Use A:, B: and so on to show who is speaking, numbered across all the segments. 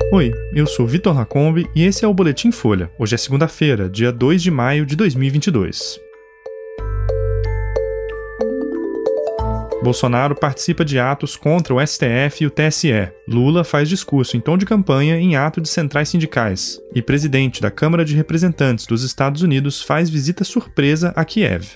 A: Oi, eu sou Vitor Lacombe e esse é o Boletim Folha. Hoje é segunda-feira, dia 2 de maio de 2022. Bolsonaro participa de atos contra o STF e o TSE. Lula faz discurso em tom de campanha em ato de centrais sindicais. E presidente da Câmara de Representantes dos Estados Unidos faz visita surpresa a Kiev.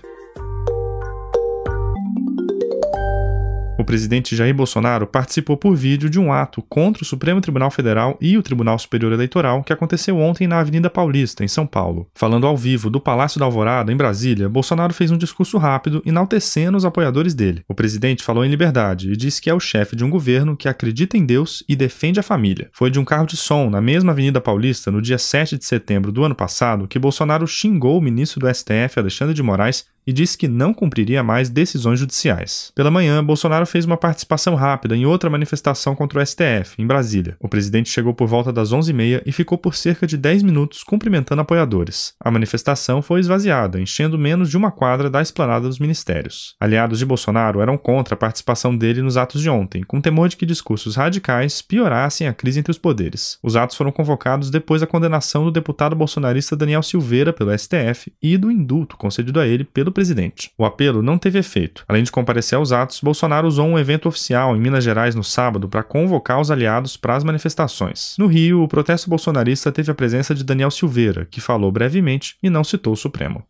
A: O presidente Jair Bolsonaro participou por vídeo de um ato contra o Supremo Tribunal Federal e o Tribunal Superior Eleitoral que aconteceu ontem na Avenida Paulista, em São Paulo. Falando ao vivo do Palácio da Alvorada, em Brasília, Bolsonaro fez um discurso rápido, enaltecendo os apoiadores dele. O presidente falou em liberdade e disse que é o chefe de um governo que acredita em Deus e defende a família. Foi de um carro de som na mesma Avenida Paulista, no dia 7 de setembro do ano passado, que Bolsonaro xingou o ministro do STF, Alexandre de Moraes, e disse que não cumpriria mais decisões judiciais. Pela manhã, Bolsonaro fez uma participação rápida em outra manifestação contra o STF, em Brasília. O presidente chegou por volta das 11h30 e ficou por cerca de 10 minutos cumprimentando apoiadores. A manifestação foi esvaziada, enchendo menos de uma quadra da esplanada dos ministérios. Aliados de Bolsonaro eram contra a participação dele nos atos de ontem, com temor de que discursos radicais piorassem a crise entre os poderes. Os atos foram convocados depois da condenação do deputado bolsonarista Daniel Silveira pelo STF e do indulto concedido a ele pelo presidente. O apelo não teve efeito. Além de comparecer aos atos, Bolsonaro usou um evento oficial em Minas Gerais no sábado para convocar os aliados para as manifestações. No Rio, o protesto bolsonarista teve a presença de Daniel Silveira, que falou brevemente e não citou o Supremo.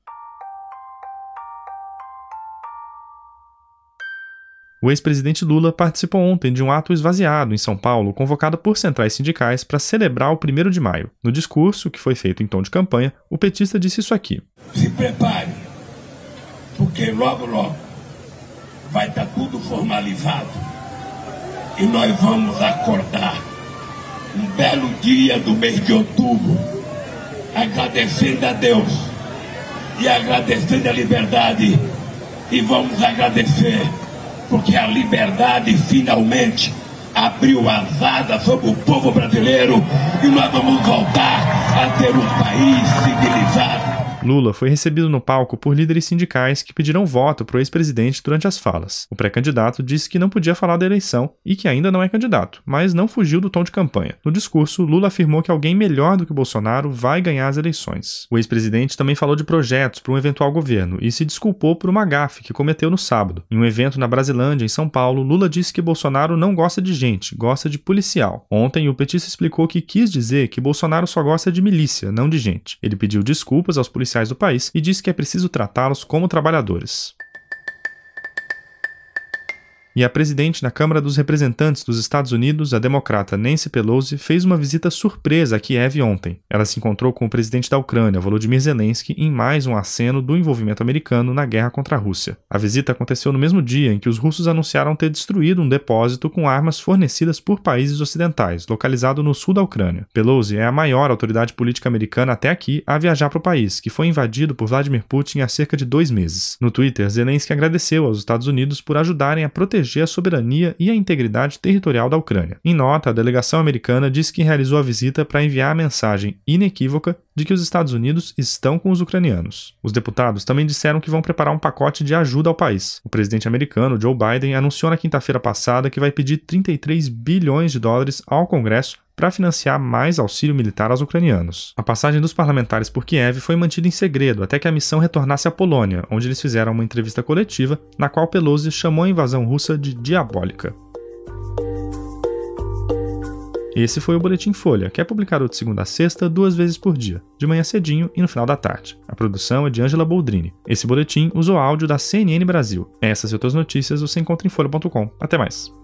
A: O ex-presidente Lula participou ontem de um ato esvaziado em São Paulo, convocado por centrais sindicais para celebrar o 1º de maio. No discurso, que foi feito em tom de campanha, o petista disse isso aqui:
B: "Se prepare, porque logo vai estar tudo formalizado e nós vamos acordar um belo dia do mês de outubro, agradecendo a Deus e agradecendo a liberdade, e vamos agradecer porque a liberdade finalmente abriu as asas sobre o povo brasileiro e nós vamos voltar a ter um país civilizado."
A: Lula foi recebido no palco por líderes sindicais que pediram voto para o ex-presidente durante as falas. O pré-candidato disse que não podia falar da eleição e que ainda não é candidato, mas não fugiu do tom de campanha. No discurso, Lula afirmou que alguém melhor do que Bolsonaro vai ganhar as eleições. O ex-presidente também falou de projetos para um eventual governo e se desculpou por uma gafe que cometeu no sábado. Em um evento na Brasilândia, em São Paulo, Lula disse que Bolsonaro não gosta de gente, gosta de policial. Ontem, o petista explicou que quis dizer que Bolsonaro só gosta de milícia, não de gente. Ele pediu desculpas aos policiais do país e disse que é preciso tratá-los como trabalhadores. E a presidente da Câmara dos Representantes dos Estados Unidos, a democrata Nancy Pelosi, fez uma visita surpresa a Kiev ontem. Ela se encontrou com o presidente da Ucrânia, Volodymyr Zelensky, em mais um aceno do envolvimento americano na guerra contra a Rússia. A visita aconteceu no mesmo dia em que os russos anunciaram ter destruído um depósito com armas fornecidas por países ocidentais, localizado no sul da Ucrânia. Pelosi é a maior autoridade política americana até aqui a viajar para o país, que foi invadido por Vladimir Putin há cerca de 2 meses. No Twitter, Zelensky agradeceu aos Estados Unidos por ajudarem a proteger a soberania e a integridade territorial da Ucrânia. Em nota, a delegação americana disse que realizou a visita para enviar a mensagem inequívoca de que os Estados Unidos estão com os ucranianos. Os deputados também disseram que vão preparar um pacote de ajuda ao país. O presidente americano, Joe Biden, anunciou na quinta-feira passada que vai pedir 33 bilhões de dólares ao Congresso para financiar mais auxílio militar aos ucranianos. A passagem dos parlamentares por Kiev foi mantida em segredo até que a missão retornasse à Polônia, onde eles fizeram uma entrevista coletiva na qual Pelosi chamou a invasão russa de diabólica. Esse foi o Boletim Folha, que é publicado de segunda a sexta, 2 vezes por dia, de manhã cedinho e no final da tarde. A produção é de Ângela Boldrini. Esse boletim usou áudio da CNN Brasil. Essas e outras notícias você encontra em folha.com. Até mais.